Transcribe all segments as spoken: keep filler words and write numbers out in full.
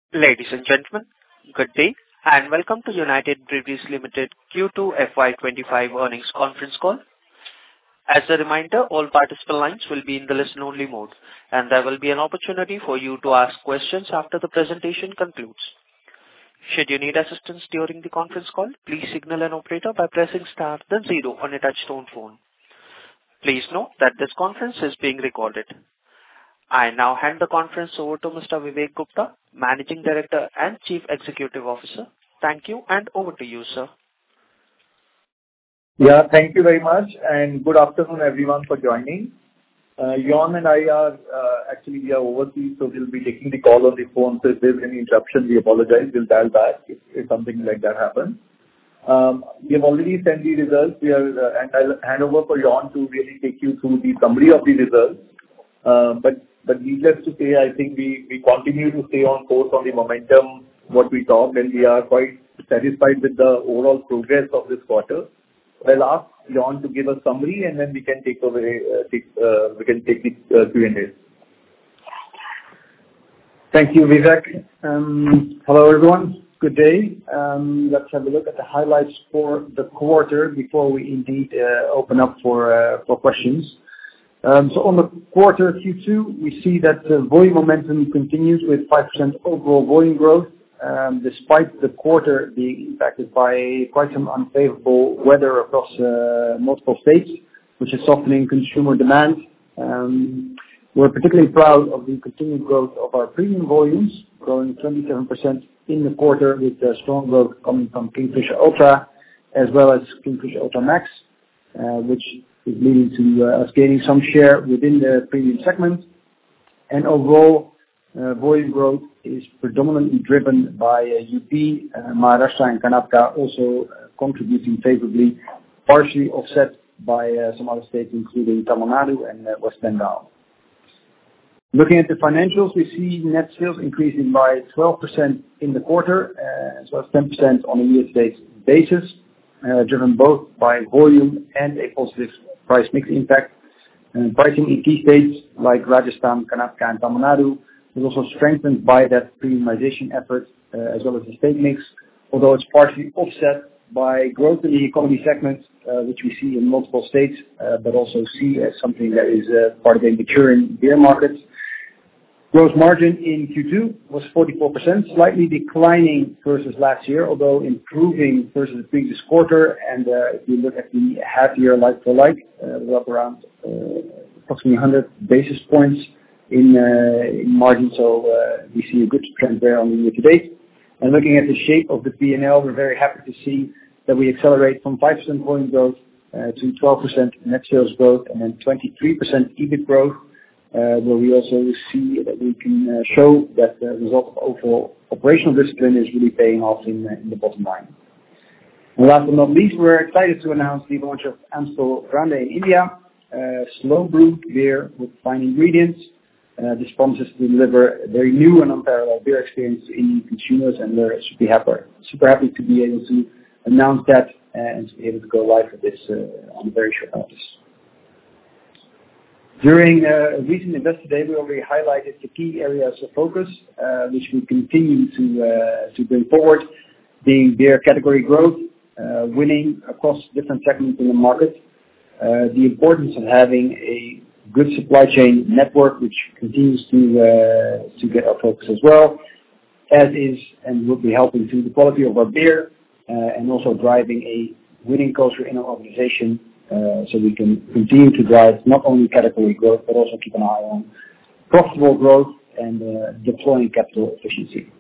Ladies and gentlemen, good day, and welcome to United Breweries Limited Q two F Y twenty-five earnings conference call. As a reminder, all participant lines will be in the listen-only mode, and there will be an opportunity for you to ask questions after the presentation concludes. Should you need assistance during the conference call, please signal an operator by pressing star then zero on a touch-tone phone. Please note that this conference is being recorded. I now hand the conference over to Mister Vivek Gupta, Managing Director and Chief Executive Officer. Thank you, and over to you, sir. Yeah, thank you very much, and good afternoon, everyone, for joining. Uh, Jan and I are uh, actually we are overseas, so we'll be taking the call on the phone. So if there's any interruption, we apologize. We'll dial back if, if something like that happens. Um, we have already sent the results. We are, uh, and I'll hand over for Jan to really take you through the summary of the results. Uh, but But needless to say, I think we, we continue to stay on course on the momentum, what we talked, and we are quite satisfied with the overall progress of this quarter. I'll ask Jan to give a summary, and then we can take away, uh, take, uh, we can take the uh, Q and A. Thank you, Vivek. Um, hello, everyone. Good day. Um, let's have a look at the highlights for the quarter before we indeed uh, open up for uh, for questions. Um, so on the quarter Q two, we see that the volume momentum continues with five percent overall volume growth, um, despite the quarter being impacted by quite some unfavorable weather across uh, multiple states, which is softening consumer demand. Um, we're particularly proud of the continued growth of our premium volumes, growing twenty-seven percent in the quarter, with uh, strong growth coming from Kingfisher Ultra as well as Kingfisher Ultra Max, uh, which is leading to uh, us gaining some share within the premium segment. And overall, uh, volume growth is predominantly driven by uh, U P, uh, Maharashtra and Karnataka also uh, contributing favorably, partially offset by uh, some other states including Tamil Nadu and uh, West Bengal. Looking at the financials, we see net sales increasing by twelve percent in the quarter, uh, as well as ten percent on a year-to-date basis, uh, driven both by volume and a positive price mix impact. And pricing in key states like Rajasthan, Karnataka and Tamil Nadu is also strengthened by that premiumization effort, uh, as well as the state mix, although it's partially offset by growth in the economy segment, uh, which we see in multiple states, uh, but also see as something that is uh, part of a maturing beer market. Gross margin in Q two was forty-four percent, slightly declining versus last year, although improving versus the previous quarter. And uh, if you look at the half year like for like, uh, we're up around uh, approximately one hundred basis points in, uh, in margin. So uh, we see a good trend there on the year to date. And looking at the shape of the P and L, we're very happy to see that we accelerate from five percent volume growth uh, to twelve percent net sales growth and then twenty-three percent EBIT growth. Uh, where we also see that we can uh, show that the result of overall operational discipline is really paying off in, uh, in the bottom line. And last but not least, we're excited to announce the launch of Amstel Grande in India, uh, slow brewed beer with fine ingredients. Uh, this promises to deliver a very new and unparalleled beer experience to Indian consumers, and we're super happy, super happy to be able to announce that uh, and to be able to go live with this uh, on a very short notice. During uh, a recent Investor Day, we already highlighted the key areas of focus, uh, which we continue to uh, to bring forward, being beer category growth, uh, winning across different segments in the market, uh, the importance of having a good supply chain network, which continues to uh, to get our focus as well, as is and will be helping to the quality of our beer, uh, and also driving a winning culture in our organization. Uh, so we can continue to drive not only category growth, but also keep an eye on profitable growth and uh, deploying capital efficiency.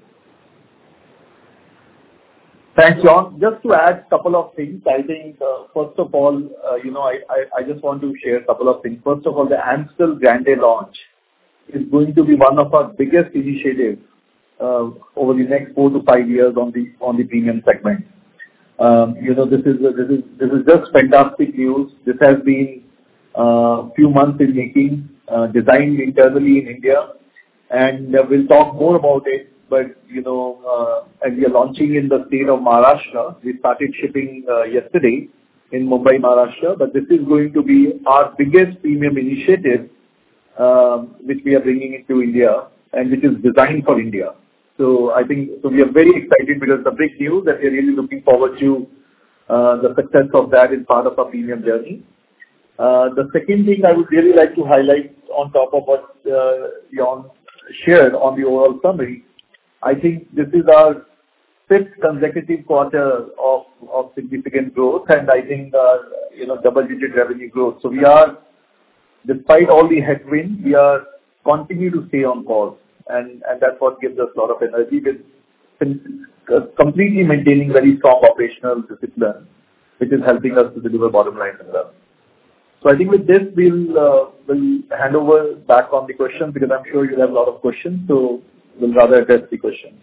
Thanks, Jan. Just to add a couple of things, I think, uh, first of all, uh, you know, I, I, I just want to share a couple of things. First of all, the Amstel Grande launch is going to be one of our biggest initiatives uh, over the next four to five years on the on the premium segment. Um, you know, this is this is this is just fantastic news. This has been a uh, few months in making, uh, designed internally in India, and uh, we'll talk more about it. But you know, uh, as we are launching in the state of Maharashtra, we started shipping uh, yesterday in Mumbai, Maharashtra. But this is going to be our biggest premium initiative, uh, which we are bringing into India and which is designed for India. So I think so we are very excited because the big news that we're really looking forward to uh, the success of that is part of our premium journey. Uh, the second thing I would really like to highlight on top of what uh, Jan shared on the overall summary, I think this is our fifth consecutive quarter of, of significant growth, and I think uh, you know double-digit revenue growth. So we are, despite all the headwinds, we are continue to stay on course, and, and that's what gives us a lot of energy with completely maintaining very strong operational discipline, which is helping us to deliver bottom line as well. So I think with this, we'll uh, we'll hand over back on the questions because I'm sure you'll have a lot of questions. So we'll rather address the questions.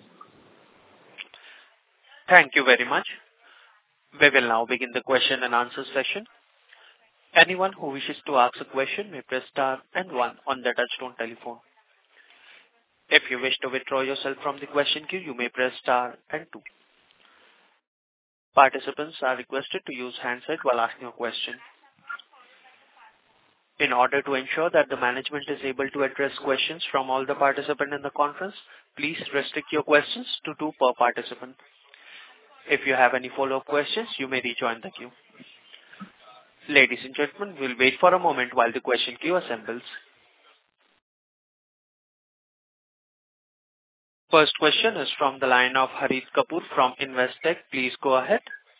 Thank you very much. We will now begin the question and answer session. Anyone who wishes to ask a question may press star and one on the touchtone telephone. If you wish to withdraw yourself from the question queue, you may press star and two. Participants are requested to use handset while asking a question. In order to ensure that the management is able to address questions from all the participants in the conference, please restrict your questions to two per participant. If you have any follow-up questions, you may rejoin the queue. Ladies and gentlemen, we'll wait for a moment while the question queue assembles. First question is from the line of Harit Kapoor from Investec. Please go ahead.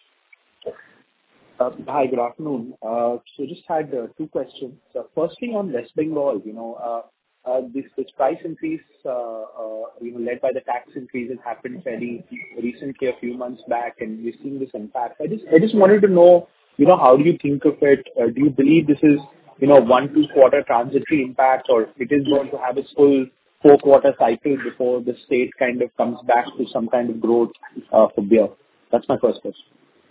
Uh, Hi, good afternoon. Uh, So just had uh, two questions. Uh, Firstly, on West Bengal, you know, uh, uh, this this price increase, uh, uh, you know, led by the tax increases happened fairly recently, a few months back, and we've seen this impact. I just I just wanted to know, you know, how do you think of it? Uh, Do you believe this is, you know, one, two quarter transitory impact, or it is going to have its full four-quarter cycle before the state kind of comes back to some kind of growth uh, for beer? That's my first question.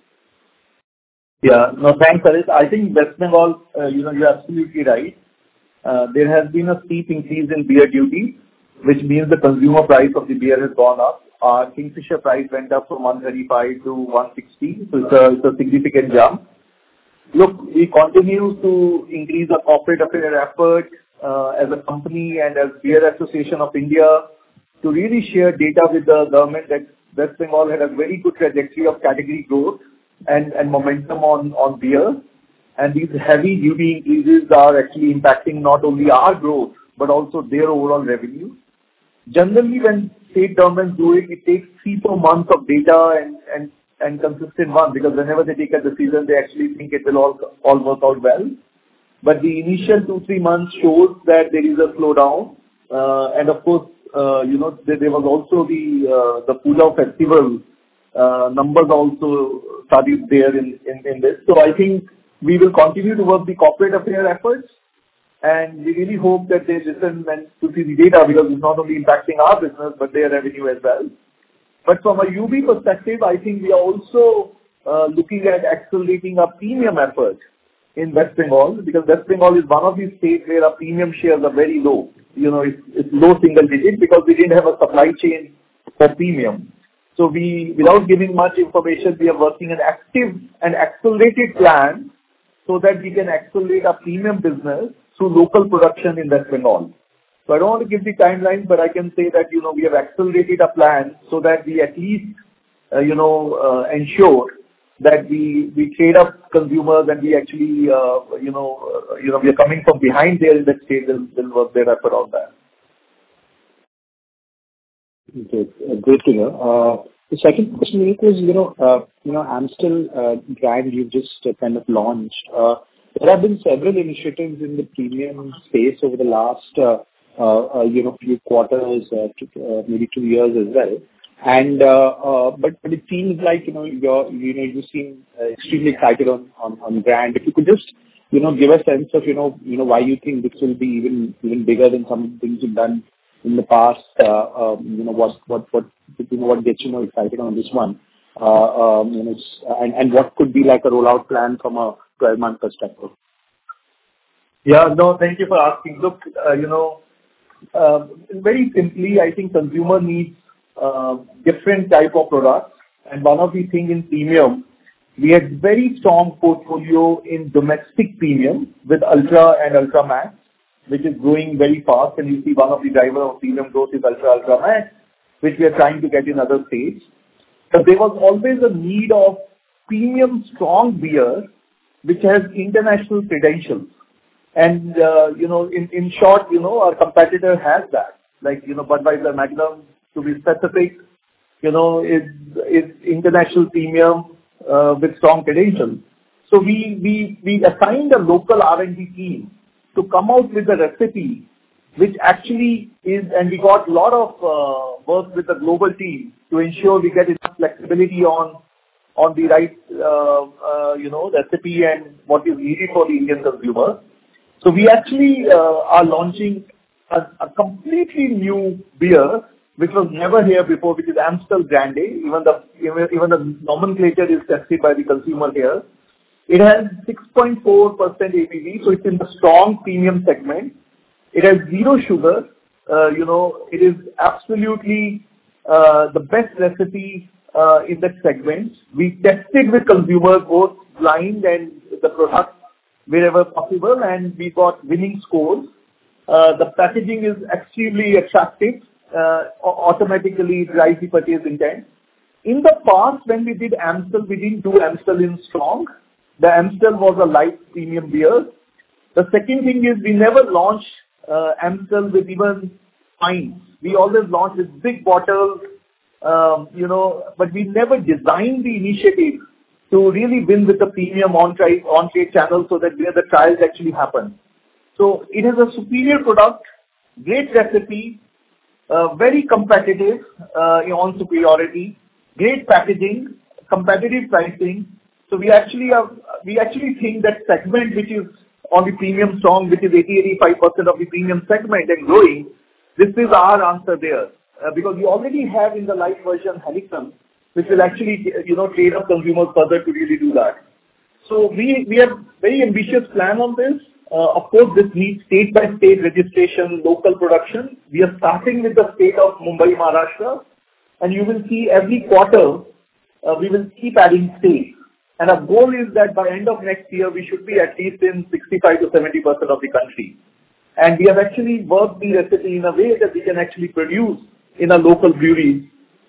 Yeah. No, thanks, Harit. I think West Bengal, uh, you know, you're absolutely right. Uh, There has been a steep increase in beer duty, which means the consumer price of the beer has gone up. Our Kingfisher price went up from one thirty-five to one sixty, so it's a it's a significant jump. Look, we continue to increase our corporate affairs effort uh, as a company and as Beer Association of India to really share data with the government that West Bengal had a very good trajectory of category growth and, and momentum on, on beer. And these heavy duty increases are actually impacting not only our growth, but also their overall revenue. Generally, when state governments do it, it takes three, four months of data and, and, and consistent one, because whenever they take a decision, they actually think it will all, all work out well. But the initial two, three months shows that there is a slowdown. Uh, and of course, uh, you know, there, there was also the, uh, the Puja festival, uh, numbers also studied there in, in, in this. So I think we will continue to work the corporate affairs efforts, and we really hope that they listen and to see the data, because it's not only impacting our business, but their revenue as well. But from a U B perspective, I think we are also uh, looking at accelerating our premium efforts in West Bengal, because West Bengal is one of these states where our premium shares are very low. You know, it's, it's low single digit because we didn't have a supply chain for premium. So we, without giving much information, we are working an active and accelerated plan so that we can accelerate our premium business through local production in West Bengal. So I don't want to give the timeline, but I can say that, you know, we have accelerated our plan so that we at least, uh, you know, uh, ensure that we, we trade up consumers and we actually, uh, you know, uh, you know, we are coming from behind there in that state. They'll, they'll work their effort on that. Okay, uh, great to hear. Uh, The second question is, you know, uh, you know, Amstel uh, brand you've just uh, kind of launched. Uh, There have been several initiatives in the premium space over the last, uh, uh, uh, you know, few quarters, uh, to, uh, maybe two years as well. And uh, uh, but but it seems like, you know, you're, you know, you seem uh, extremely excited on, on on brand. If you could just, you know, give a sense of, you know, you know, why you think this will be even even bigger than some of the things you've done in the past. Uh, um, you know, what what what you know what gets you more excited on this one. Uh, um, you know, it's- and and what could be like a rollout plan from a twelve-month perspective? Yeah, no, thank you for asking. Look, uh, you know, uh, very simply, I think consumer needs uh, different type of products. And one of the thing in premium, we had very strong portfolio in domestic premium with Ultra and Ultra Max, which is growing very fast. And you see one of the driver of premium growth is Ultra, Ultra Max, which we are trying to get in other states. But there was always a need of premium strong beer, which has international credentials. And, uh, you know, in, in short, you know, our competitor has that. Like, you know, Budweiser Magnum, to be specific, you know, is, is international premium uh, with strong credentials. So we, we, we assigned a local R and D team to come out with a recipe which actually is, and we got a lot of uh, work with the global team to ensure we get enough flexibility on on the right, uh, uh, you know, recipe and what is needed for the Indian consumer. So we actually uh, are launching a, a completely new beer, which was never here before, which is Amstel Grande. Even the even, even the nomenclature is tested by the consumer here. It has six point four percent A B V, so it's in the strong premium segment. It has zero sugar. Uh, you know, it is absolutely uh, the best recipe uh, in that segment. We tested with consumers, both blind and the product, wherever possible, and we got winning scores. Uh, the packaging is extremely attractive, uh, automatically drives the purchase intent. In the past, when we did Amstel, we didn't do Amstel in strong. The Amstel was a light premium beer. The second thing is we never launched uh, Amstel with even pints. We always launched with big bottles, um, you know, but we never designed the initiative to really win with the premium on-trade on-trade channel so that where the trials actually happen. So it is a superior product, great recipe, uh, very competitive uh, on superiority, great packaging, competitive pricing. So we actually have, we actually think that segment which is on the premium strong, which is eighty to eighty-five percent of the premium segment and growing, this is our answer there. Uh, because we already have in the light version Heineken, which will actually, you know, trade up consumers further to really do that. So we, we have very ambitious plan on this. Uh, of course, this needs state-by-state registration, local production. We are starting with the state of Mumbai, Maharashtra, and you will see every quarter, uh, we will keep adding states. And our goal is that by end of next year, we should be at least in sixty-five to seventy percent of the country. And we have actually worked the recipe in a way that we can actually produce in a local brewery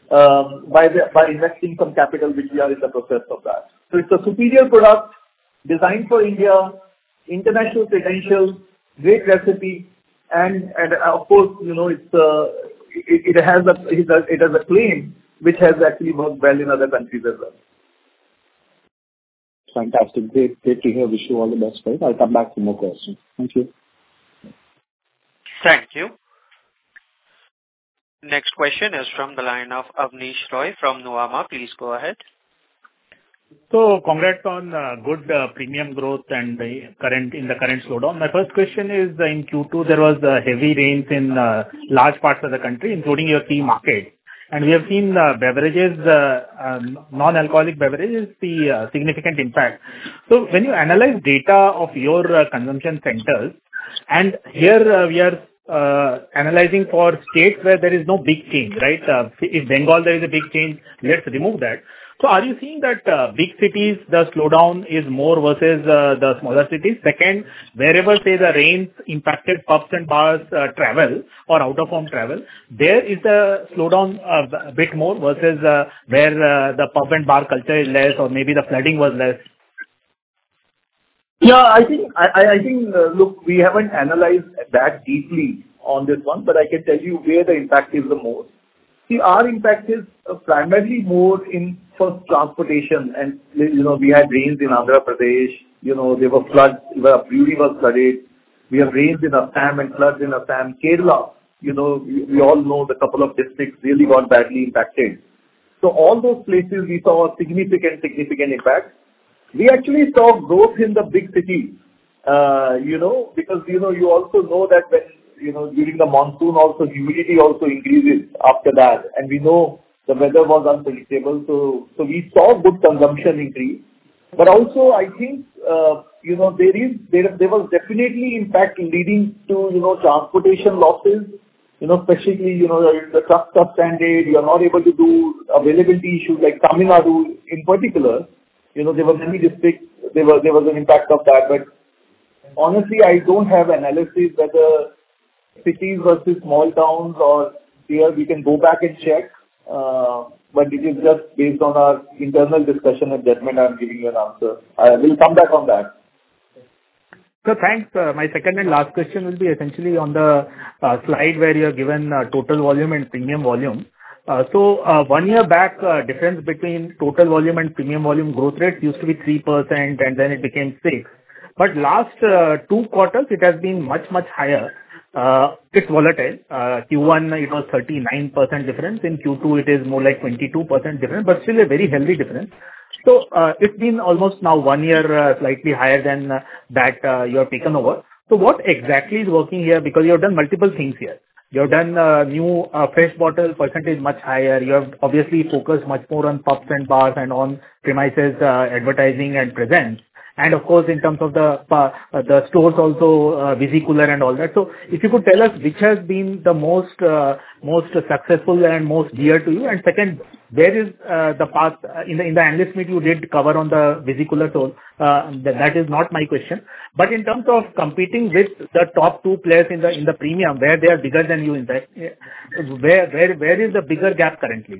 um, by, the, by investing some capital, which we are in the process of that. So it's a superior product, designed for India, international credentials, great recipe, and, and of course, you know, it's uh, it, it has a it has, it has a claim which has actually worked well in other countries as well. Fantastic. Great, great to hear. Wish you all the best for it. I'll come back for more questions. Thank you. Thank you. Next question is from the line of Avnish Roy from Nuvama. Please go ahead. So congrats on uh, good uh, premium growth and the current in the current slowdown. My first question is, uh, in Q two, there was uh, heavy rains in uh, large parts of the country, including your key market. And we have seen uh, beverages, uh, uh, non-alcoholic beverages, see uh, significant impact. So when you analyze data of your uh, consumption centers, and here uh, we are uh, analyzing for states where there is no big change, right? Uh, if Bengal there is a big change, let's remove that. So are you seeing that uh, big cities, the slowdown is more versus uh, the smaller cities? Second, wherever, say, the rains impacted pubs and bars uh, travel or out-of-home travel, there is the slowdown uh, a bit more versus uh, where uh, the pub and bar culture is less, or maybe the flooding was less? Yeah, I think, I, I think, uh, look, we haven't analyzed that deeply on this one, but I can tell you where the impact is the most. See, our impact is uh, primarily more in first transportation, and, you know, we had rains in Andhra Pradesh, you know, there were floods, the brewery was flooded. We have rains in Assam and floods in Assam. Kerala, you know, we, we all know the couple of districts really got badly impacted. So all those places we saw a significant, significant impact. We actually saw growth in the big cities, uh, you know, because, you know, you also know that when, you know, during the monsoon also, humidity also increases after that. And we know the weather was unpredictable. So, so we saw good consumption increase. But also, I think, uh, you know, there is, there, there was definitely impact leading to, you know, transportation losses, you know, especially, you know, the trucks are stranded, you are not able to do availability issues like Tamil Nadu in particular. You know, there were many districts, there was, there was an impact of that. But honestly, I don't have analysis whether cities versus small towns or here. We can go back and check, uh, but it is just based on our internal discussion and judgment. I'm giving you an answer. I will come back on that. So thanks. Uh, my second and last question will be essentially on the uh, slide where you have given uh, total volume and premium volume. Uh, so uh, one year back, uh, difference between total volume and premium volume growth rates used to be three percent and then it became six. But last uh, two quarters, it has been much, much higher. Uh, it's volatile. Uh, Q one, it was thirty-nine percent difference. In Q two, it is more like twenty-two percent difference, but still a very healthy difference. So uh, it's been almost now one year, uh, slightly higher than uh, that uh, you have taken over. So what exactly is working here? Because you have done multiple things here. You have done uh, new uh, fresh bottle percentage much higher. You have obviously focused much more on pubs and bars and on premises uh, advertising and presence. And of course, in terms of the uh, the stores also, uh, Visi-Cooler and all that. So if you could tell us which has been the most uh, most successful and most dear to you. And second, where is uh, the path uh, in the in the analyst meet you did cover on the Visi-Cooler tool. Uh, that, that is not my question. But in terms of competing with the top two players in the in the premium, where they are bigger than you in that, where where where is the bigger gap currently?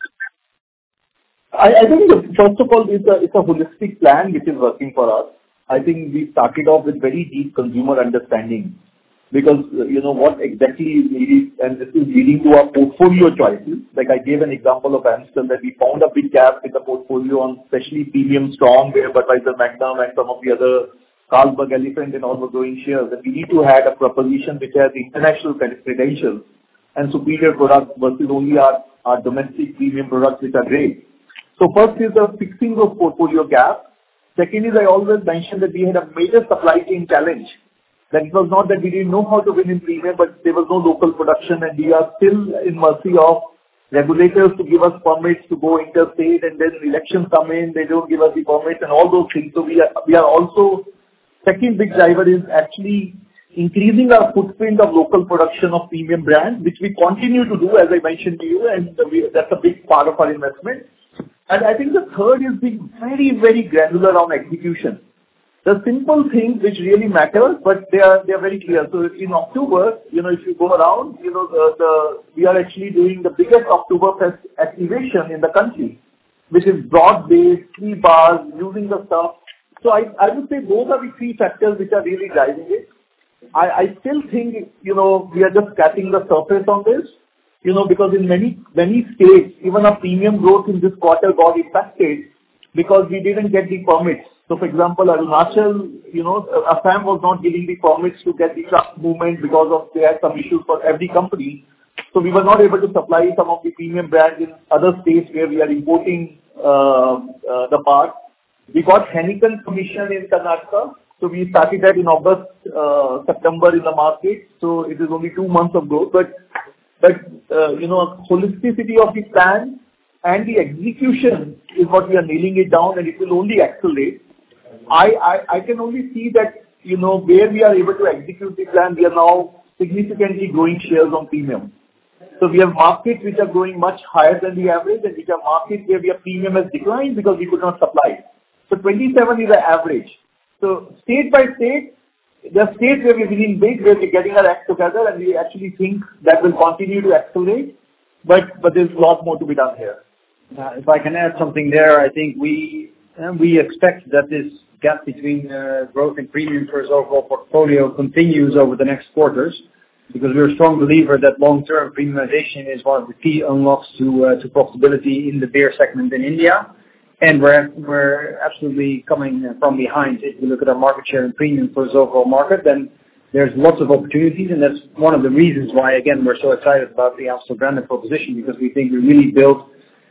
I, I think the, first of all, it's a, it's a holistic plan which is working for us. I think we started off with very deep consumer understanding because, you know, what exactly is needed, and this is leading to our portfolio choices. Like I gave an example of Amstel that we found a big gap in the portfolio on especially premium strong, where Budweiser, Magnum and some of the other Carlsberg, Elephant and all were growing shares. And we need to have a proposition which has international credentials and superior products versus only our, our domestic premium products which are great. So first is the fixing of portfolio gap. Second is I always mentioned that we had a major supply chain challenge. That it was not that we didn't know how to win in premium, but there was no local production and we are still in mercy of regulators to give us permits to go interstate, and then elections come in, they don't give us the permits and all those things. So we are, we are also, second big driver is actually increasing our footprint of local production of premium brands, which we continue to do, as I mentioned to you, and we, that's a big part of our investment. And I think the third is being very, very granular on execution. The simple things which really matter, but they are they are very clear. So in October, you know, if you go around, you know, the, the we are actually doing the biggest Oktoberfest activation in the country, which is broad-based, three bars, using the stuff. So I, I would say those are the three factors which are really driving it. I, I still think, you know, we are just scratching the surface on this. You know, because in many, many states, even our premium growth in this quarter got impacted because we didn't get the permits. So for example, Arunachal, you know, Assam was not giving the permits to get the truck movement because of they had some issues for every company. So we were not able to supply some of the premium brands in other states where we are importing uh, uh, the part. We got Heineken permission in Karnataka. So we started that in August, uh, September in the market. So it is only two months of growth, but But, uh, you know, holisticity of the plan and the execution is what we are nailing it down, and it will only accelerate. I, I, I can only see that, you know, where we are able to execute the plan, we are now significantly growing shares on premium. So we have markets which are growing much higher than the average, and which are markets where we have premium has declined because we could not supply. So twenty-seven is the average. So state by state, there are states where we're winning big, where we're getting our act together, and we actually think that will continue to accelerate, but but there's a lot more to be done here. Uh, If I can add something there, I think we uh, we expect that this gap between uh, growth and premium for its overall portfolio continues over the next quarters, because we're a strong believer that long-term premiumization is one of the key unlocks to uh, to profitability in the beer segment in India. And we're we're absolutely coming from behind. If you look at our market share in premium for the overall market, then there's lots of opportunities, and that's one of the reasons why, again, we're so excited about the Amstel branded proposition, because we think we really built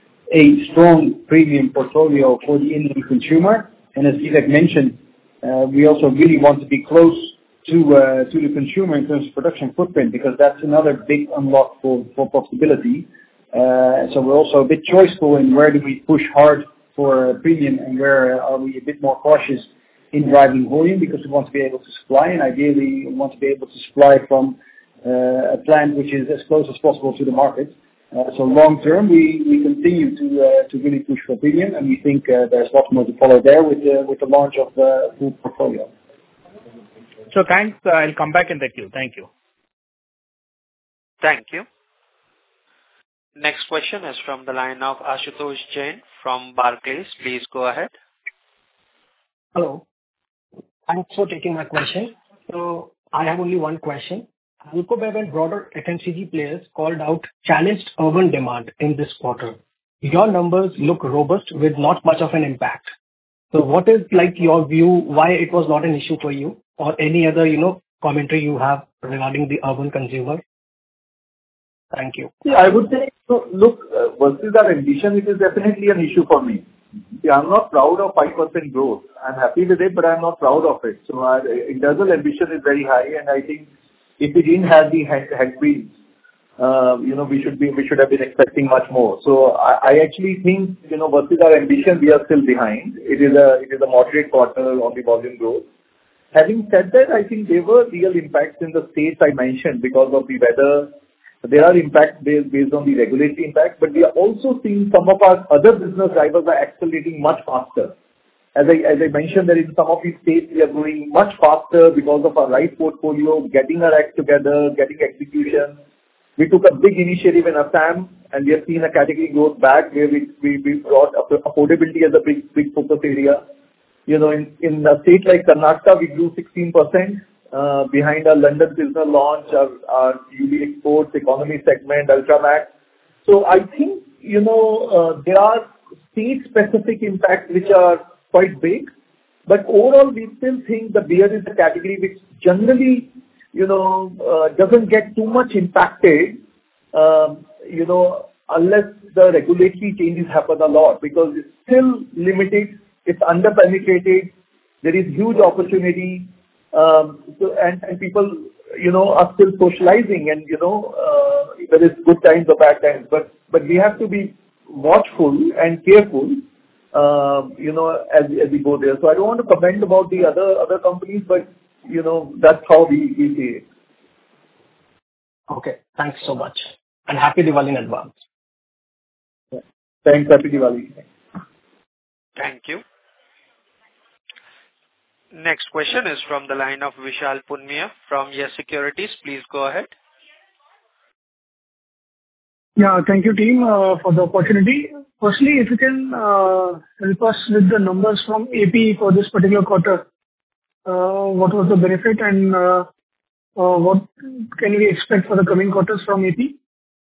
a strong premium portfolio for the Indian consumer. And as Vivek mentioned, uh, we also really want to be close to uh, to the consumer in terms of production footprint, because that's another big unlock for, for profitability. Uh, so we're also a bit choiceful in where do we push hard for premium and where are we a bit more cautious in driving volume, because we want to be able to supply, and ideally we want to be able to supply from uh, a plant which is as close as possible to the market. Uh, so long term, we, we continue to uh, to really push for premium, and we think uh, there's lots more to follow there with the with the launch of the full portfolio. So thanks. Uh, I'll come back in the queue. Thank you. Thank you. Next question is from the line of Ashutosh Jain from Barclays. Please go ahead. Hello. Thanks for taking my question. So I have only one question. Alcobev and broader F M C G players called out challenged urban demand in this quarter. Your numbers look robust with not much of an impact. So what is like your view, why it was not an issue for you, or any other, you know, commentary you have regarding the urban consumer? Thank you. Yeah, I would say, so look, uh, versus our ambition, it is definitely an issue for me. Yeah, I'm not proud of five percent growth. I'm happy with it, but I'm not proud of it. So our internal ambition is very high, and I think if we didn't have the head- headwinds, uh, you know, we should be, we should have been expecting much more. So I, I actually think, you know, versus our ambition, we are still behind. It is a, it is a moderate quarter on the volume growth. Having said that, I think there were real impacts in the states I mentioned because of the weather. There are impacts based, based on the regulatory impact, but we are also seeing some of our other business drivers are accelerating much faster. As I, as I mentioned, that in some of these states, we are growing much faster because of our right portfolio, getting our act together, getting execution. We took a big initiative in Assam, and we have seen a category growth back where we, we, we brought affordability as a big, big focus area. You know, in, in a state like Karnataka, we grew sixteen percent. Uh, behind our London Pilsner launch, our, our U B Exports economy segment, Ultramax. So I think, you know, uh, there are state-specific impacts which are quite big, but overall we still think the beer is a category which generally, you know, uh, doesn't get too much impacted, um, you know, unless the regulatory changes happen a lot, because it's still limited, it's under-penetrated, there is huge opportunity. Um, so and, and people, you know, are still socializing, and you know, uh, there is good times or bad times, but but we have to be watchful and careful, uh, you know, as as we go there. So I don't want to comment about the other other companies, but you know, that's how we, we see it. Okay, thanks so much, and happy Diwali in advance. Yeah. Thanks, happy Diwali. Thank you. Next question is from the line of Vishal Punmiya from Yes Securities. Please go ahead. Yeah, thank you, team, uh, for the opportunity. Firstly, if you can uh, help us with the numbers from A P for this particular quarter. Uh, what was the benefit, and uh, uh, what can we expect for the coming quarters from A P?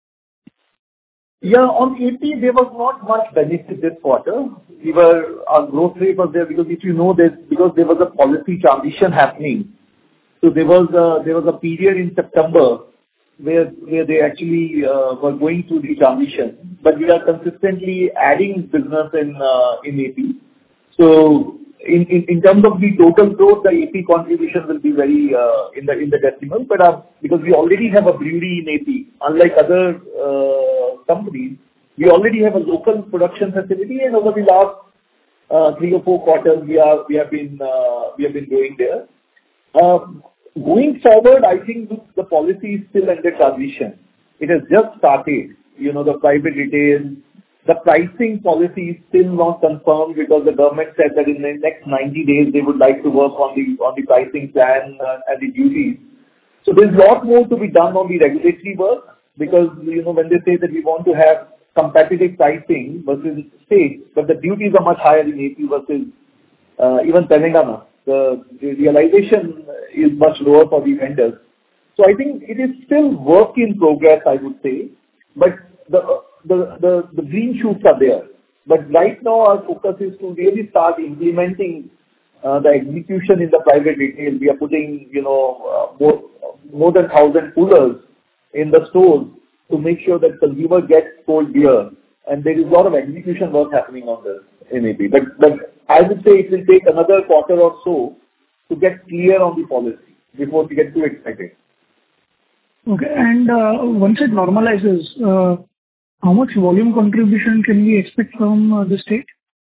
Yeah, on A P, there was not much benefit this quarter. We were, our growth rate was there because if you know that, because there was a policy transition happening. So there was a, there was a period in September where, where they actually uh, were going through the transition. But we are consistently adding business in, uh, in A P. So in, in, in terms of the total growth, the A P contribution will be very, uh, in the, in the decimal. But uh, because we already have a brewery in A P, unlike other, uh, companies, we already have a local production facility, and over the last uh, three or four quarters, we are we have been uh, we have been going there. Uh, going forward, I think the policy is still under transition. It has just started. You know, the private retail, the pricing policy is still not confirmed because the government said that in the next ninety days they would like to work on the on the pricing plan uh, and the duties. So there's a lot more to be done on the regulatory work. Because, you know, when they say that we want to have competitive pricing versus states, but the duties are much higher in A P versus uh, even Telangana. The, the realization is much lower for the vendors. So I think it is still work in progress, I would say, but the, the, the, the green shoots are there. But right now our focus is to really start implementing uh, the execution in the private retail. We are putting, you know, uh, more, more than one thousand coolers in the stores to make sure that consumer gets cold beer, and there is a lot of execution work happening on this in A P. But, but I would say it will take another quarter or so to get clear on the policy before we get too excited. Okay, and uh, once it normalizes, uh, how much volume contribution can we expect from uh, the state?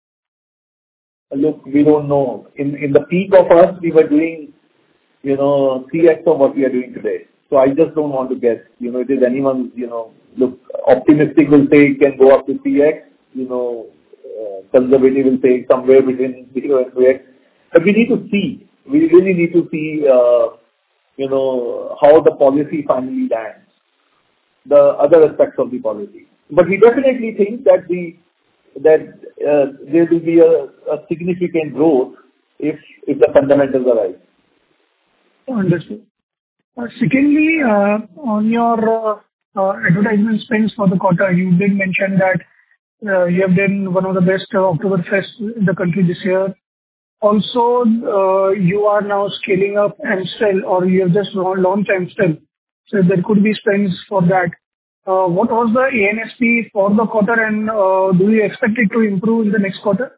Look, we don't know. In in the peak of us, we were doing, you know, three x of what we are doing today. So I just don't want to guess. You know, it is anyone, you know, look, optimistic will say it can go up to three x, you know, uh, conservative will say somewhere between zero and two x. But we need to see. We really need to see, uh, you know, how the policy finally lands, the other aspects of the policy. But we definitely think that the that uh, there will be a, a significant growth if if the fundamentals are right. Understood. Uh, Secondly, uh, on your uh, uh, advertisement spends for the quarter, you did mention that uh, you have done one of the best uh, Oktoberfest in the country this year. Also, uh, you are now scaling up Amstel, or you have just lau- launched Amstel, so there could be spends for that. Uh, What was the A N S P for the quarter, and uh, do you expect it to improve in the next quarter?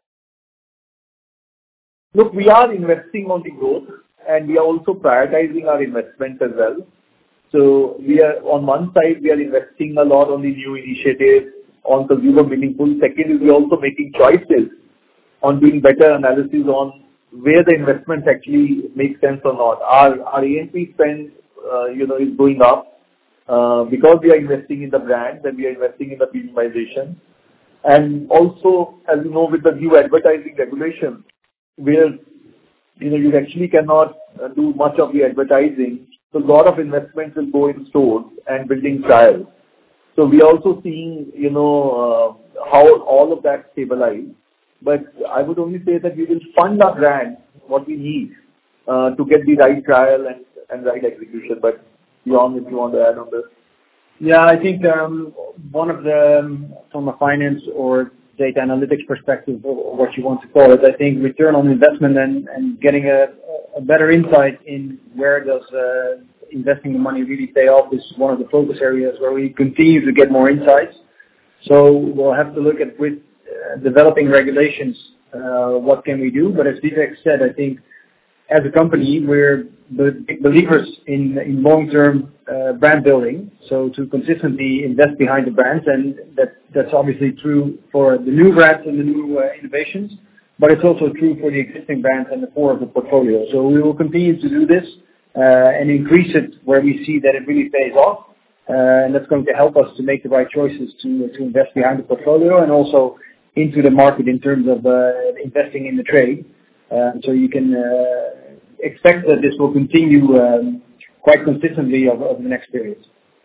Look, we are investing on the growth, and we are also prioritizing our investments as well. So we are, on one side, we are investing a lot on the new initiatives, on consumer meaningful. Second is we are also making choices on doing better analysis on where the investments actually make sense or not. Our our A N P spend, uh, you know, is going up uh, because we are investing in the brand and we are investing in the premiumization. And also, as you know, with the new advertising regulation, where you know you actually cannot uh, do much of the advertising, so a lot of investments will go in stores and building trials. So we are also seeing, you know, uh, how all of that stabilize. But I would only say that we will fund our brand what we need uh, to get the right trial and, and right execution. But Jan, if you want to add on this. Yeah, I think um, one of the, um, from a finance or data analytics perspective, or what you want to call it, I think return on investment and, and getting a, a better insight in where does uh, investing the money really pay off is one of the focus areas where we continue to get more insights. So we'll have to look at with uh, developing regulations, uh, what can we do. But as Vivek said, I think as a company, we're big believers in, in long-term uh, brand building. So to consistently invest behind the brands, and that, that's obviously true for the new brands and the new uh, innovations, but it's also true for the existing brands and the core of the portfolio. So we will continue to do this uh, and increase it where we see that it really pays off. Uh, and that's going to help us to make the right choices to, to invest behind the portfolio and also into the market in terms of uh, investing in the trade. Uh, so you can uh, expect that this will continue um, quite consistently over, over the next period.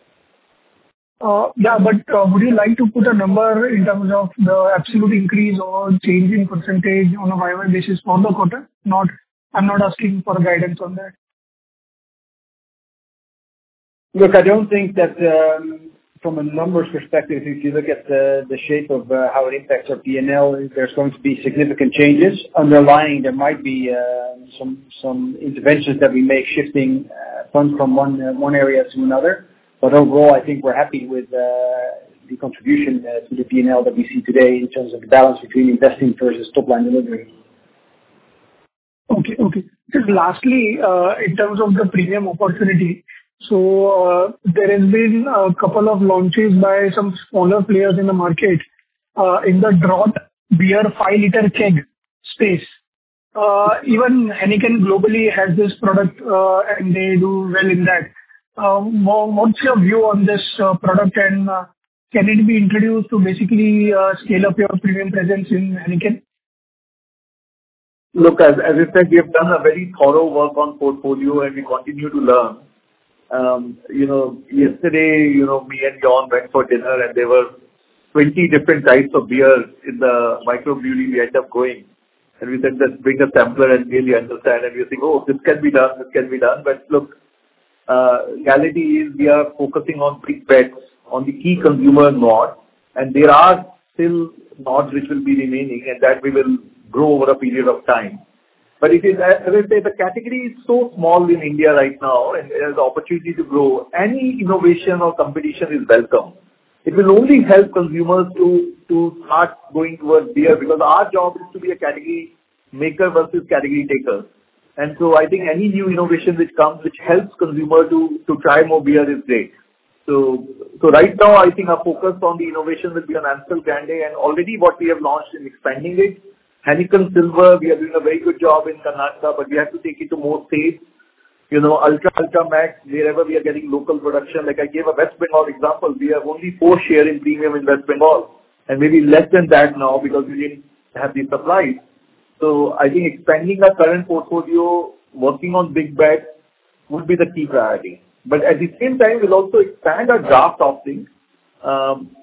Uh, Yeah, but uh, would you like to put a number in terms of the absolute increase or change in percentage on a Y Y basis for the quarter? Not, I'm not asking for guidance on that. Look, I don't think that um, from a numbers perspective, if you look at the, the shape of uh, how it impacts our P and L, there's going to be significant changes. Underlying, there might be uh, some some interventions that we make, shifting uh, funds from one uh, one area to another. But overall, I think we're happy with uh, the contribution uh, to the P and L that we see today in terms of the balance between investing versus top-line delivery. Okay, okay. Just lastly, uh, in terms of the premium opportunity, so uh, there has been a couple of launches by some smaller players in the market uh, in the draught beer five liter keg space. Uh, even Heineken globally has this product uh, and they do well in that. Uh, what's your view on this uh, product, and uh, can it be introduced to basically uh, scale up your premium presence in Heineken? Look, as, as I said, we have done a very thorough work on portfolio and we continue to learn. Um, you know, yesterday, you know, me and Jan went for dinner and there were twenty different types of beer in the microbrewery we ended up going. And we said, let's bring a sampler and really understand. And we think, oh, this can be done, this can be done. But look, uh, reality is we are focusing on big bets on the key consumer nods. And there are still nods which will be remaining and that we will grow over a period of time. But it is, as I say, the category is so small in India right now and there is opportunity to grow. Any innovation or competition is welcome. It will only help consumers to, to start going towards beer, because our job is to be a category maker versus category taker. And so I think any new innovation which comes, which helps consumer to, to try more beer is great. So, so right now I think our focus on the innovation will be on Amstel Grande, and already what we have launched is expanding it. Heineken Silver, we are doing a very good job in Karnataka, but we have to take it to more states. You know, Ultra, Ultra Max, wherever we are getting local production. Like I gave a West Bengal example, we have only four share in premium in West Bengal, and maybe less than that now because we didn't have the supplies. So I think expanding our current portfolio, working on big bets would be the key priority. But at the same time, we'll also expand our draft offerings. Um,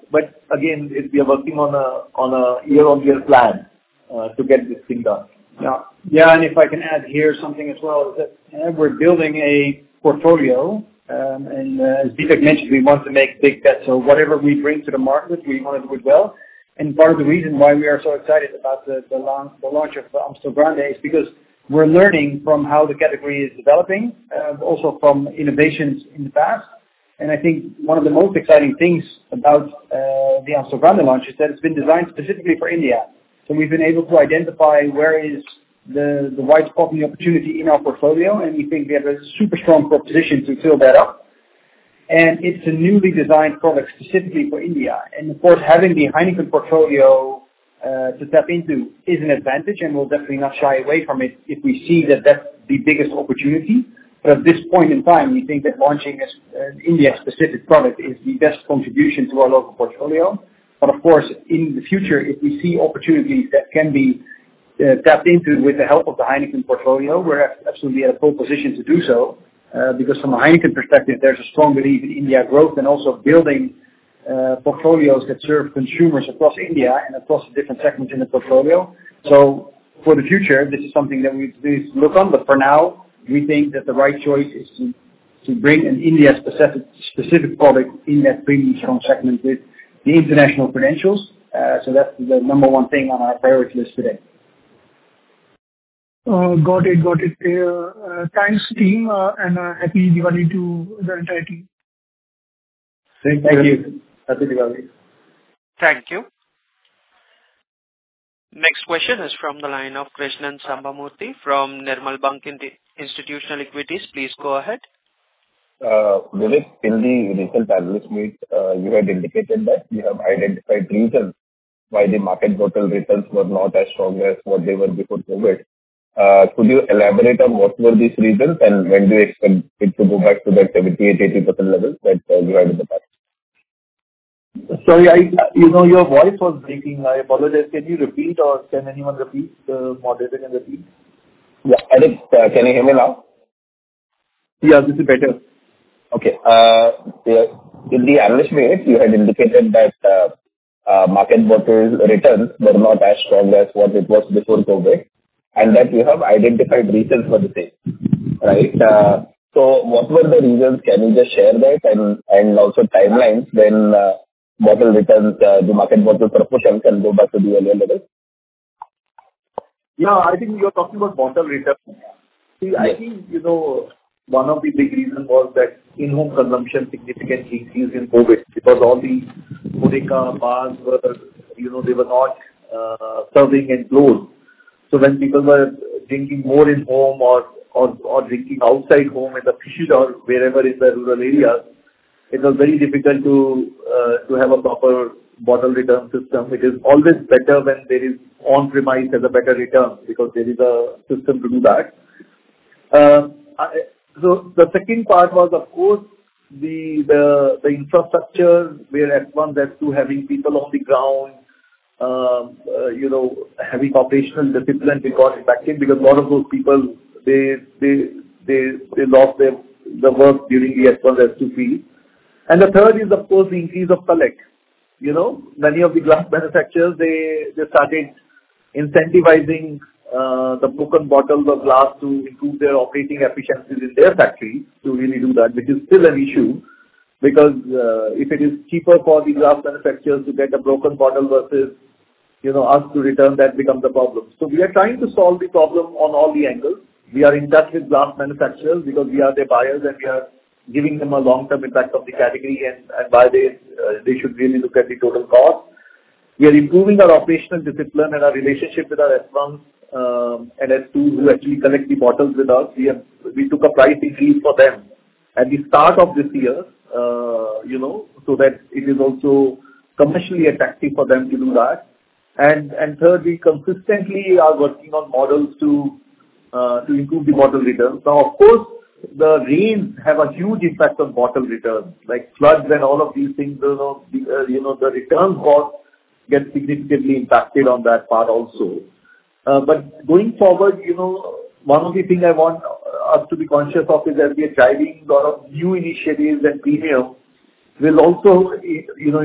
but again, it, we are working on a on a year-on-year plan uh, to get this thing done. Yeah. Yeah, and if I can add here something as well, is that uh, we're building a portfolio, um, and uh, as Deepak mentioned, we want to make big bets. So whatever we bring to the market, we want to do it well. And part of the reason why we are so excited about the the launch, the launch of Amstel Grande is because we're learning from how the category is developing, uh, also from innovations in the past. And I think one of the most exciting things about uh, the Amstel Grande launch is that it's been designed specifically for India. So we've been able to identify where is the, the white spot and the opportunity in our portfolio, and we think we have a super strong proposition to fill that up. And it's a newly designed product specifically for India. And of course, having the Heineken portfolio uh, to tap into is an advantage, and we'll definitely not shy away from it if we see that that's the biggest opportunity. But at this point in time, we think that launching an India-specific product is the best contribution to our local portfolio. But of course, in the future, if we see opportunities that can be uh, tapped into with the help of the Heineken portfolio, we're absolutely at a pole position to do so. Uh, because from a Heineken perspective, there's a strong belief in India growth and also building uh, portfolios that serve consumers across India and across the different segments in the portfolio. So for the future, this is something that we need to look on. But for now, we think that the right choice is to, to bring an India-specific specific product in that premium strong segment with the international credentials. Uh, so that's the number one thing on our priority list today. Uh, got it, got it. Uh, uh, thanks, team, uh, and uh, happy Diwali to the entire team. Thank, Thank you. you. Happy Diwali. Thank you. Next question is from the line of Krishnan Sambamurthy from Nirmal Bang Institutional Equities. Please go ahead. Uh, Vivek, in the recent analyst meet, uh, you had indicated that you have identified reasons why the market bottle returns were not as strong as what they were before COVID. Uh, could you elaborate on what were these reasons and when do you expect it to go back to that seventy-eight to eighty percent level that uh, you had in the past? Sorry, I, you know, your voice was breaking. I apologize. Can you repeat or can anyone repeat? The moderator can repeat? Yeah, Eric, uh, can you hear me now? Yeah, this is better. Okay. Uh, in the analyst meet, you had indicated that uh, uh, market bottle returns were not as strong as what it was before COVID, and that you have identified reasons for the same, right? Uh, so what were the reasons? Can you just share that and, and also timelines when uh, bottle returns, uh, the market bottle proportion can go back to the earlier level? Yeah, I think you're talking about bottle returns. See, yes. I think, you know, one of the big reasons was that in-home consumption significantly increased in COVID because all the horeca bars were, you know, they were not uh, serving and closed. So when people were drinking more in home or, or, or drinking outside home in the field or wherever in the rural areas, it was very difficult to uh, to have a proper bottle return system. It is always better when there is on-premise as a better return because there is a system to do that. Uh, I, so the second part was, of course, the the, the infrastructure where F one, F two having people on the ground, Um, uh, you know, having operational discipline, they got impacted because a lot of those people, they they they they lost their the work during the S one, S two phase. And the third is, of course, the increase of collect. You know, many of the glass manufacturers, they they started incentivizing uh, the broken bottles of glass to improve their operating efficiencies in their factories to really do that, which is still an issue. Because uh, if it is cheaper for the glass manufacturers to get a broken bottle versus, you know, us to return, that becomes a problem. So we are trying to solve the problem on all the angles. We are in touch with glass manufacturers because we are their buyers and we are giving them a long-term impact of the category and, and why they, uh, they should really look at the total cost. We are improving our operational discipline and our relationship with our S ones um, and S twos who actually collect the bottles with us. We have, we took a price increase for them at the start of this year. Uh, you know, so that it is also commercially attractive for them to do that. And and third, we consistently are working on models to uh, to improve the bottle returns. Now, of course, the rains have a huge impact on bottle returns, like floods and all of these things. You know, the, uh, you know, the return cost gets significantly impacted on that part also. Uh, but going forward, you know, one of the things I want us to be conscious of is that we are driving a lot of new initiatives and premium will also, you know,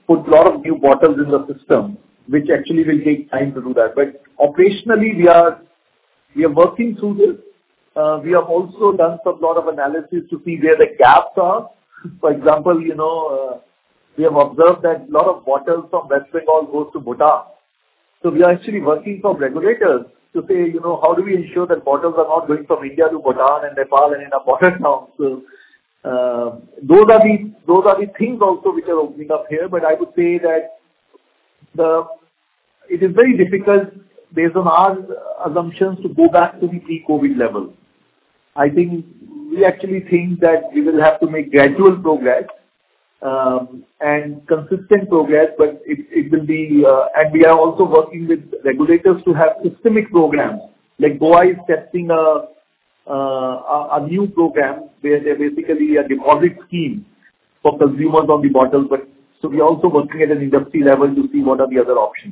put a lot of new bottles in the system, which actually will take time to do that. But operationally, we are we are working through this. Uh, we have also done some lot of analysis to see where the gaps are. For example, you know, uh, we have observed that a lot of bottles from West Bengal goes to Bhutan. So we are actually working from regulators to say, you know, how do we ensure that bottles are not going from India to Bhutan and Nepal and in a border town? So uh, those are the those are the things also which are opening up here. But I would say that the it is very difficult based on our assumptions to go back to the pre-COVID level. I think we actually think that we will have to make gradual progress um, and consistent progress, but it, it will be, uh, and we are also working with regulators to have systemic programs. Like Goa is testing a, uh, a, a new program where they're basically a deposit scheme for consumers on the bottles, but so we are also working at an industry level to see what are the other options.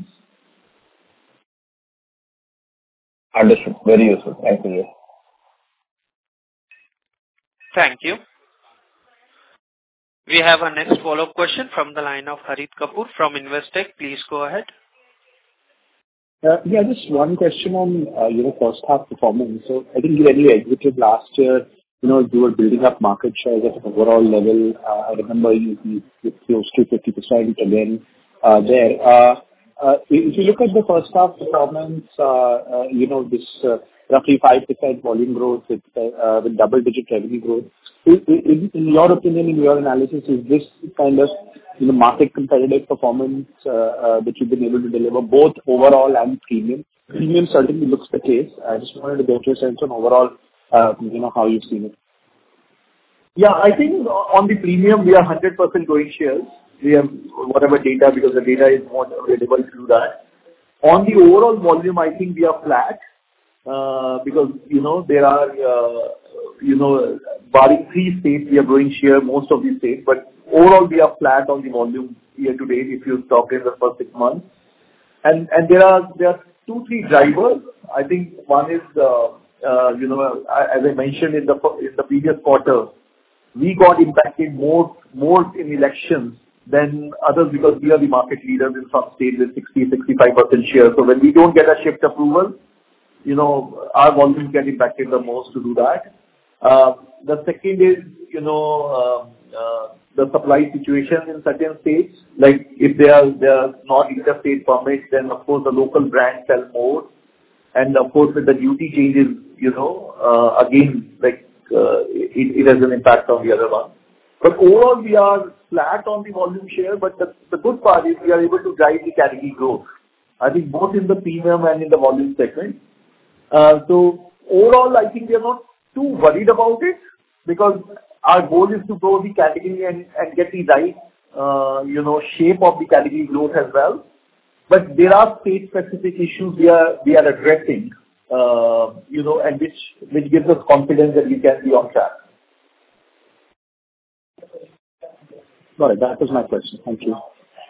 Understood. Very useful. Thank you. Thank you. We have our next follow-up question from the line of Harit Kapoor from Investec. Please go ahead. Uh, yeah, just one question on, uh, you know, first half performance. So I think when you exited last year, you know, you were building up market shares at an overall level. Uh, I remember you, you, you close to fifty percent again uh, there. Uh, uh, if you look at the first half performance, uh, uh, you know, this uh, roughly five percent volume growth with, uh, with double-digit revenue growth. In, in, in your opinion, in your analysis, is this kind of, you know, market competitive performance uh, uh, that you've been able to deliver both overall and premium? Premium certainly looks the case. I just wanted to get your sense on overall, uh, you know, how you've seen it. Yeah, I think on the premium, we are one hundred percent growing shares. We have whatever data, because the data is not available to do that. On the overall volume, I think we are flat, uh, because, you know, there are, uh, you know, barring three states, we are growing share, most of the states, but overall we are flat on the volume year to date if you talk in the first six months. And and there are there are two, three drivers. I think one is, uh, uh, you know, as I mentioned in the in the previous quarter, we got impacted more more in elections than others because we are the market leaders in some states with sixty to sixty-five percent share. So when we don't get a shift approval, you know, our volumes get impacted the most to do that. Uh, the second is, you know, uh, uh, the supply situation in certain states. Like if they are, they are not interstate permits, then of course the local brands sell more. And of course with the duty changes, you know, uh, again, like uh, it, it has an impact on the other one. But overall we are flat on the volume share, but the, the good part is we are able to drive the category growth. I think both in the premium and in the volume segment. Uh, so overall, I think we are not too worried about it because our goal is to grow the category and, and get the right, uh, you know, shape of the category growth as well. But there are state-specific issues we are we are addressing, uh, you know, and which which gives us confidence that we can be on track. Got it. That was my question. Thank you.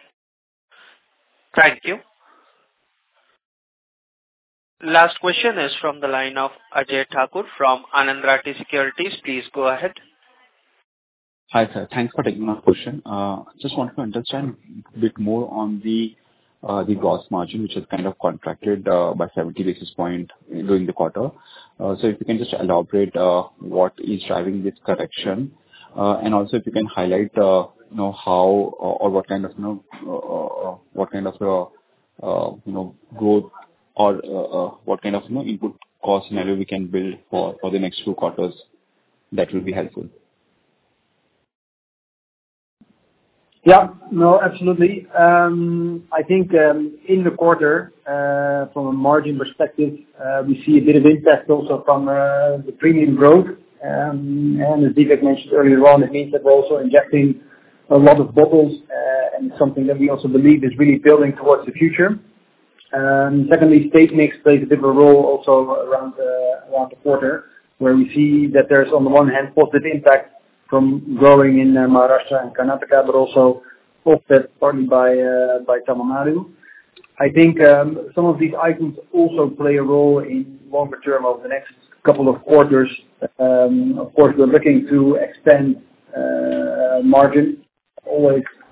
Thank you. Last question is from the line of Ajay Thakur from Anand Rathi Securities. Please go ahead. Hi, sir. Thanks for taking my question. Uh, Just wanted to understand a bit more on the uh, the gross margin, which has kind of contracted uh, by seventy basis points during the quarter. Uh, So if you can just elaborate uh, what is driving this correction, uh, and also if you can highlight, uh, you know, how or, or what kind of, you know, uh, uh, what kind of, uh, uh, you know, growth or uh, uh, what kind of, you know, input cost scenario we can build for for the next few quarters. That will be helpful. Yeah. No, absolutely. Um, I think um, in the quarter, uh, from a margin perspective, uh, we see a bit of impact also from uh, the premium growth. Um, and as Deepak mentioned earlier on, it means that we're also injecting a lot of bottles, uh, and something that we also believe is really building towards the future. Um, secondly, state mix plays a bit of a role also around uh, around the quarter, where we see that there's on the one hand positive impact from growing in uh, Maharashtra and Karnataka, but also offset partly by uh, by Tamil Nadu. I think um, some of these items also play a role in longer term over the next couple of quarters. Um, of course, we're looking to expand uh, margin, always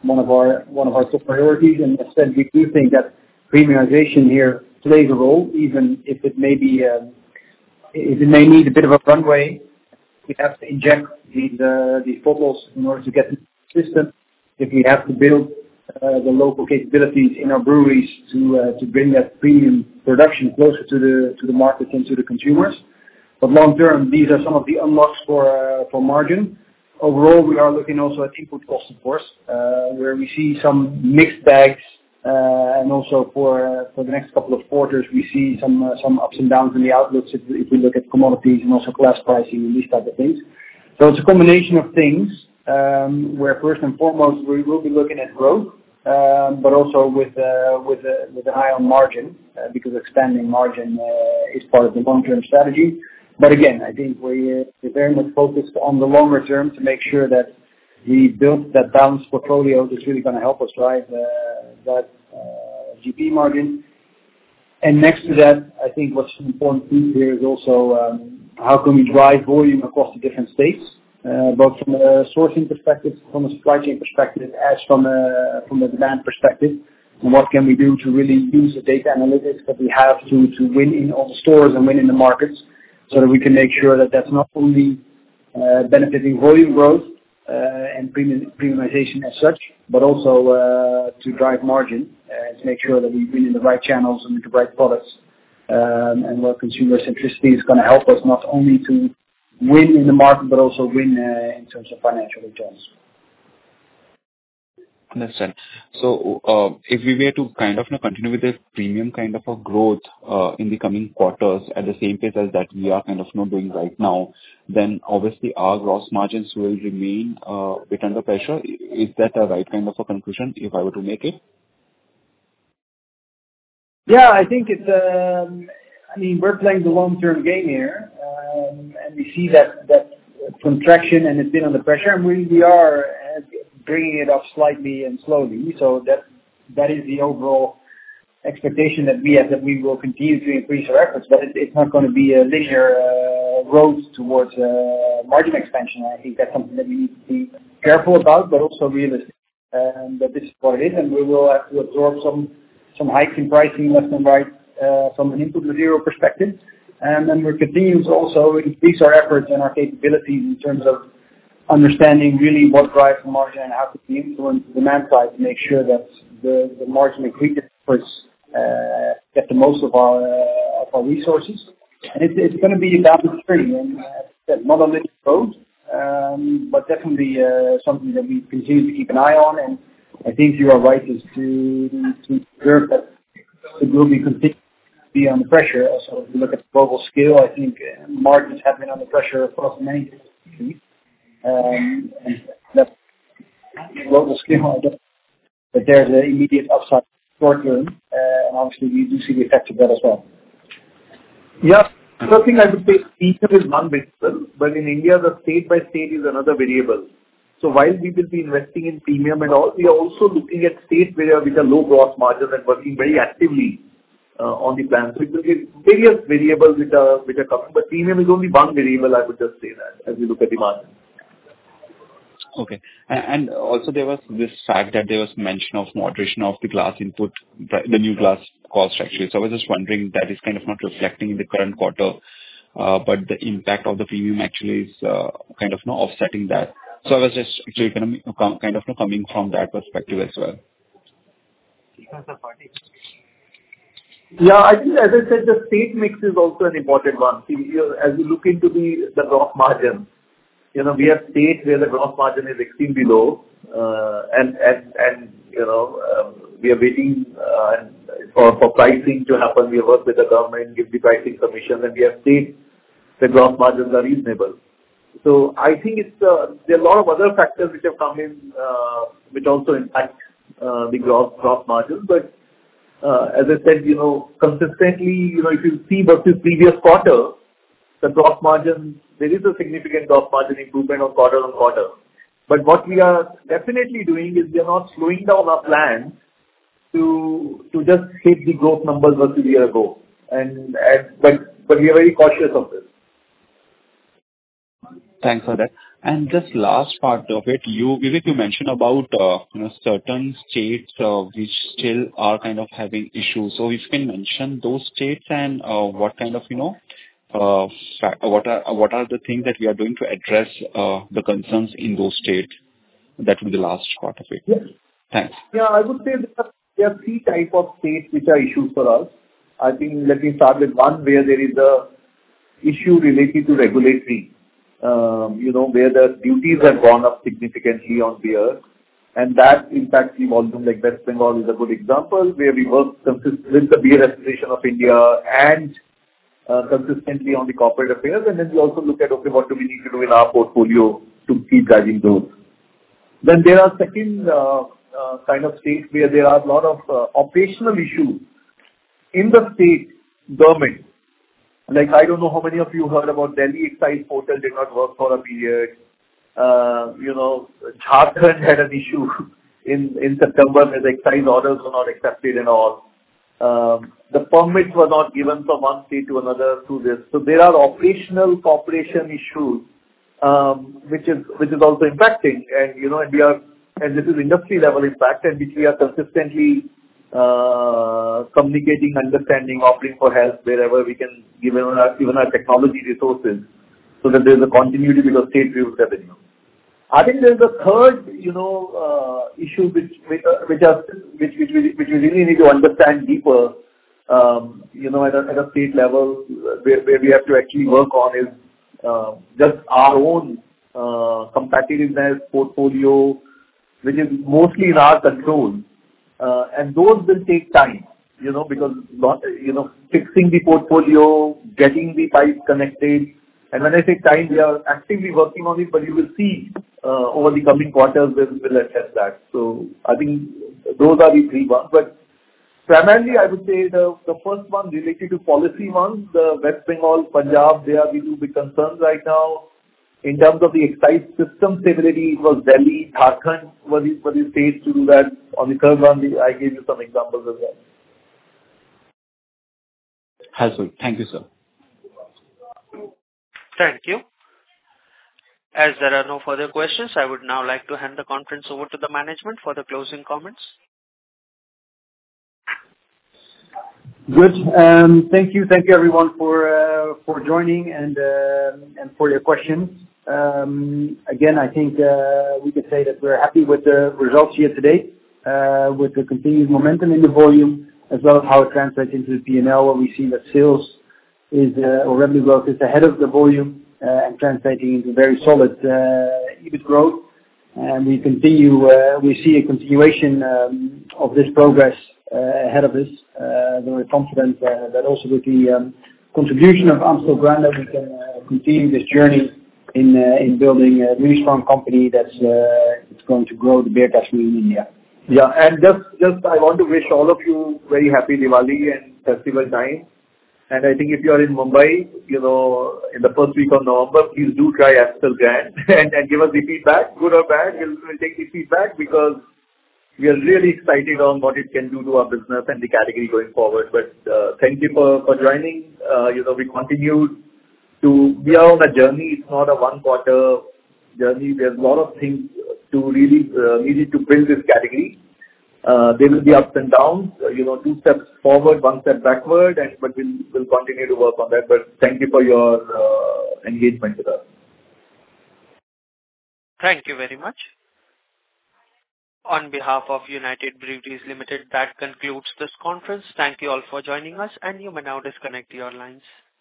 one of our one of our top priorities. And as said, we do think that premiumization here plays a role, even if it may be um, if it may need a bit of a runway. We have to inject these uh, these bottles in order to get the system. If we have to build uh, the local capabilities in our breweries to uh, to bring that premium production closer to the to the market and to the consumers. But long term, these are some of the unlocks for uh, for margin. Overall, we are looking also at input costs, of course, uh, where we see some mixed bags, uh, and also for uh, for the next couple of quarters, we see some uh, some ups and downs in the outlooks if, if we look at commodities and also glass pricing and these type of things. So it's a combination of things, um, where first and foremost we will be looking at growth, um, but also with uh, with uh, with an eye on margin, uh, because expanding margin uh, is part of the long-term strategy. But again, I think we, uh, we're very much focused on the longer term to make sure that we build that balanced portfolio that's really going to help us drive uh, that uh, G P margin. And next to that, I think what's an important piece here is also um, how can we drive volume across the different states, uh, both from a sourcing perspective, from a supply chain perspective, as from a from a demand perspective. And what can we do to really use the data analytics that we have to to win in all the stores and win in the markets, so that we can make sure that that's not only uh, benefiting volume growth uh, and premium, premiumization as such, but also uh, to drive margin and to make sure that we win in the right channels and with the right products, um, and where consumer centricity is going to help us not only to win in the market, but also win uh, in terms of financial returns. Understand. So, uh, if we were to kind of you know, continue with this premium kind of a growth uh, in the coming quarters at the same pace as that we are kind of you know, doing right now, then obviously our gross margins will remain uh, a bit under pressure. Is that a right kind of a conclusion if I were to make it? Yeah, I think it's, um, I mean, we're playing the long-term game here, um, and we see that, that contraction, and it's been under pressure, and we, we are uh, bringing it up slightly and slowly. So that that is the overall expectation that we have, that we will continue to increase our efforts, but it, it's not going to be a linear uh, road towards uh, margin expansion. I think that's something that we need to be careful about, but also realistic. Um, that this is what it is, and we will have to absorb some some hikes in pricing left and right uh, from an input material perspective. Um, and we're continuing to also increase our efforts and our capabilities in terms of understanding really what drives the margin and how to influence the demand side to make sure that the, the margin accretive efforts uh, get the most of our uh, of our resources. And it's, it's going to be a balanced journey, and uh, not a linear road, um, but definitely uh, something that we continue to keep an eye on. And I think you are right is to to observe that it will be continue to be under pressure. Also, if you look at the global scale, I think uh, margins have been under pressure across many countries. Um, and that global scale, but there's an immediate upside short term, uh, and obviously we do see the effect of that as well. Yeah, first thing I would say, premium is one variable, but in India the state by state is another variable. So while we will be investing in premium and all, we are also looking at states where which are low gross margins and working very actively uh, on the plan. So it will be various variables which are which are coming, but premium is only one variable. I would just say that as we look at the margin. Okay. And also there was this fact that there was mention of moderation of the glass input, the new glass cost actually. So I was just wondering, that is kind of not reflecting in the current quarter, uh, but the impact of the premium actually is uh, kind of not offsetting that. So I was just actually kind of, kind of coming from that perspective as well. Yeah, I think as I said, the state mix is also an important one. See, as we look into the, the gross margin, you know, we have states where the gross margin is extremely low, uh, and, and, and, you know, um, we are waiting uh, for, for pricing to happen. We work with the government, give the pricing permission, and we have states the gross margins are reasonable. So I think it's, uh, there are a lot of other factors which have come in, uh, which also impact uh, the gross, gross margins. But uh, as I said, you know, consistently, you know, if you see versus previous quarter, the gross margin, there is a significant gross margin improvement on quarter on quarter. But what we are definitely doing is we are not slowing down our plans to to just hit the growth numbers versus a year ago. And, and but but we are very cautious of this. Thanks for that. And just last part of it, you, Vivek, you mentioned about, uh, you know, certain states, uh, which still are kind of having issues. So if you can mention those states and, uh, what kind of, you know, uh, fa- what are, what are the things that we are doing to address, uh, the concerns in those states? That will be the last part of it. Yes. Thanks. Yeah, I would say there are, there are three type of states which are issues for us. I think let me start with one where there is a issue related to regulatory, um, you know, where the duties have gone up significantly on beer, and that impacts the volume. Like West Bengal is a good example, where we work consist- with the Beer Association of India and uh, consistently on the corporate affairs, and then we also look at, okay, what do we need to do in our portfolio to keep driving growth. Then there are second uh, uh, kind of states where there are a lot of uh, operational issues in the state government. Like, I don't know how many of you heard about Delhi Excise Portal did not work for a period. Uh, you know, Jharkhand had an issue in, in September where the excise orders were not accepted and all. Um, the permits were not given from one state to another through this. So there are operational cooperation issues, um, which is which is also impacting. And, you know, and we are, and this is industry level impact, and which we are consistently uh, communicating, understanding, offering for help wherever we can, given our, given our technology resources, so that there is a continuity because state-driven revenue. I think there is a third, you know, uh, issue which which, uh, which are which which we, which we really need to understand deeper, um, you know, at a, at a state level, where, where we have to actually work on is uh, just our own uh, competitiveness portfolio, which is mostly in our control. Uh, and those will take time, you know, because, not, you know, fixing the portfolio, getting the pipes connected. And when I say time, we are actively working on it, but you will see uh, over the coming quarters, we'll, we'll assess that. So I think those are the three ones. But primarily, I would say the, the first one related to policy ones, the West Bengal, Punjab, they are the two big concerns right now. In terms of the excise system stability, it was Delhi, Jharkhand were the, were the states to do that. On the third one, I gave you some examples as well. Helpful. Thank you, sir. Thank you. As there are no further questions, I would now like to hand the conference over to the management for the closing comments. Good. Um, Thank you. Thank you everyone for uh, for joining and uh, and for your questions. Um, Again, I think uh, we can say that we're happy with the results here today, uh, with the continued momentum in the volume, as well as how it translates into the P and L, where we see that sales is uh, or revenue growth is ahead of the volume, uh, and translating into very solid uh, EBIT growth. And we continue, uh, we see a continuation um, of this progress uh, ahead of us. Uh, We're confident uh, that also with the um, contribution of Amstel Grande, we can uh, continue this journey in uh, in building a really strong company that's uh, it's going to grow the beer category in India. Yeah, and just just I want to wish all of you very happy Diwali and festival time. And I think if you are in Mumbai, you know, in the first week of November, please do try Amstel Grande and, and give us the feedback, good or bad. We'll, we'll take the feedback because we are really excited on what it can do to our business and the category going forward. But uh, thank you for, for joining. Uh, you know, we continue to, we are on a journey. It's not a one quarter journey. There's a lot of things to really uh, needed to build this category. Uh, there will be ups and downs, uh, you know, two steps forward, one step backward, and but we'll, we'll continue to work on that. But thank you for your uh, engagement with us. Thank you very much. On behalf of United Breweries Limited, that concludes this conference. Thank you all for joining us, and you may now disconnect your lines.